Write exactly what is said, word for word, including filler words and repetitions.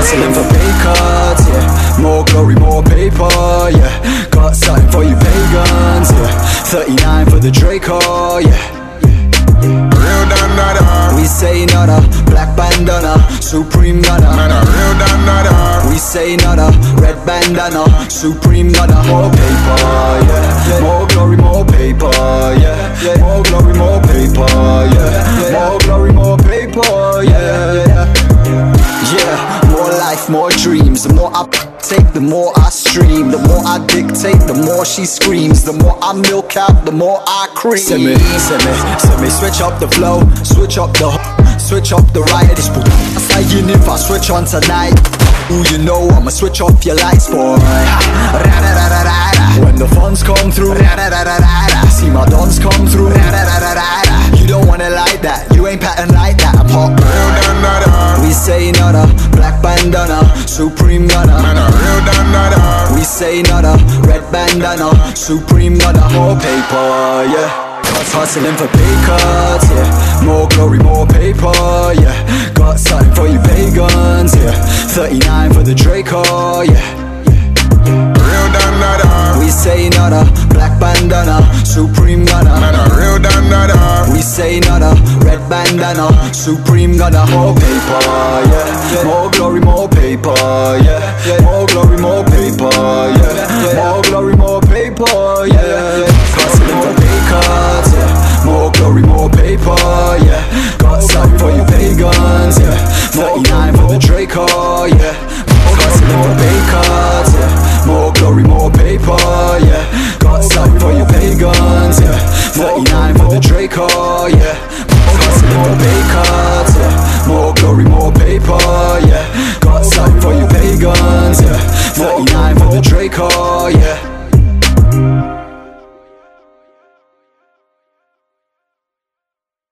hustling for pay cuts, yeah. More glory, more paper, yeah. Got something for you pagans, yeah. Thirty-nine for the Draco, yeah. Real Danada, We say nada, black bandana, supreme gunner. man a real Danada. We say nada, red bandana, supreme gunner. More paper, yeah. More glory, more paper, yeah. More glory, more paper, yeah. More glory, more paper, yeah. Yeah, more life, more dreams. The more I take, the more I stream. The more I dictate, the more she screams. The more I milk out, the more I cream. Send me, send me, send me. Switch up the flow, switch up the switch up the riot. It's saying if I switch on tonight, ooh, you know I'ma switch off your lights, boy. When the funds come through, see my dons come through. You don't want it like that, you ain't pattern like that. I'm hot. Real Danada, We say nada, black bandana, supreme gunner. man a real Danada. We say nada, red bandana, supreme gunner. More paper, yeah. Cuts hustling for pay cuts, yeah. More glory, more paper, yeah. Got something for you pagans, yeah. Thirty-nine for the Draco, yeah. Real Danada, We say nada, black bandana, supreme gunner. man a real Danada. We say nada, red bandana, supreme gunner. More paper, yeah. More glory, more paper, yeah. More glory, more paper, yeah. More glory, more paper, yeah. Hustling for pay cuts, yeah. More glory, more paper, yeah. Got something for you pagans, yeah. Thirty-nine for the Draco, yeah. Hustling for pay cuts, yeah. More glory, more paper, yeah. Got something for you pagans, yeah. Thirty-nine for the Draco, yeah. Hustling for pay cuts, yeah. More glory, more paper, yeah. Got something for you pagans, yeah. Thirty-nine for the Draco.